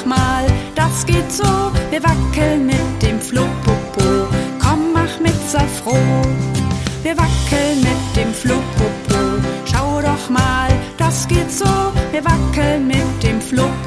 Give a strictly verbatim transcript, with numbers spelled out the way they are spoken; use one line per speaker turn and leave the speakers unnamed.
doch mal, das geht so, wir wackeln mit dem Fluppopo. Komm, mach mit, sei froh. Wir wackeln mit dem Fluppopo. Schau doch mal, das geht so, wir wackeln mit dem Fluppopo.